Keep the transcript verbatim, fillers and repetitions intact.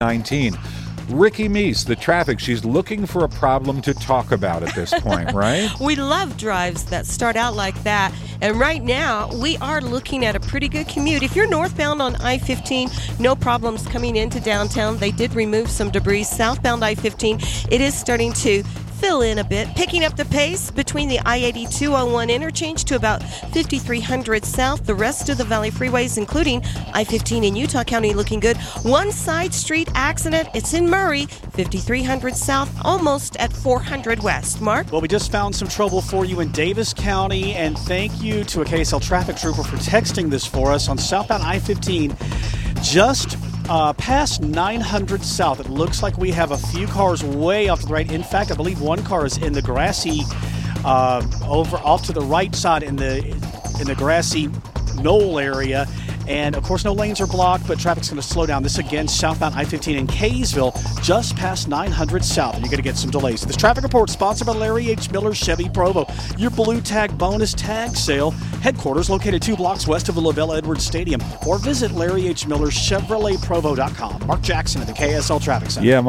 nineteen. Ricky Meese, the traffic, she's looking for a problem to talk about at this point, right? We love drives that start out like that. And right now, we are looking at a pretty good commute. If you're northbound on I fifteen, no problems coming into downtown. They did remove some debris. Southbound I fifteen, it is starting to fill in a bit, picking up the pace between the I eighty-two oh one interchange to about fifty-three hundred south. The rest of the Valley freeways, including I fifteen in Utah County, looking good. One side street accident, it's in Murray, fifty-three hundred south, almost at four hundred west. Mark? Well, we just found some trouble for you in Davis County, and thank you to a K S L traffic trooper for texting this for us on southbound I fifteen. Just Uh, past nine hundred south, it looks like we have a few cars way off to the right. In fact, I believe one car is in the grassy, uh, over off to the right side in the in the grassy knoll area. And, of course, no lanes are blocked, but traffic's going to slow down. This, again, southbound I fifteen in Kaysville, just past nine hundred south. And you're going to get some delays. This traffic report sponsored by Larry H. Miller Chevy Provo, your Blue Tag bonus tag sale. Headquarters located two blocks west of the LaVelle Edwards Stadium. Or visit Larry H. Miller Chevrolet Provo dot com. Mark Jackson at the K S L Traffic Center. Yeah,